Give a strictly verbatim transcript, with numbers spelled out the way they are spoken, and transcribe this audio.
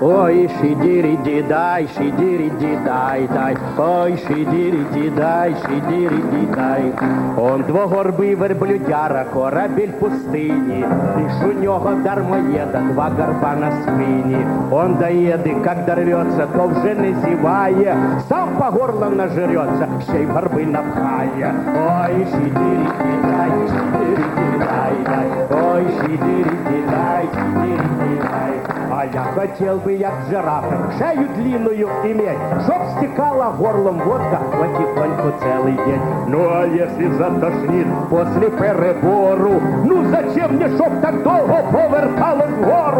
Ой, шидири-дидай, шидири-дидай-дай, ой, шидири-дидай, шидири-дидай. Он двогорбий верблюдяра, корабель пустині, і ж у нього дармоєда, два горба на спині. Он доїде, як дорвется, то вже не зіває, сам по горло нажрется, ще й горби напхає. Ой, шидири-дидай, шидири-дидай-дай, ой, шидири-дидай, шидири-дидай. А я хотел бы, як жирафы, шею длинную иметь, чтоб стекала горлом водка потихоньку целый день. Ну а если затошнит после перебору, ну зачем мне, чтоб так долго поверталось вгору?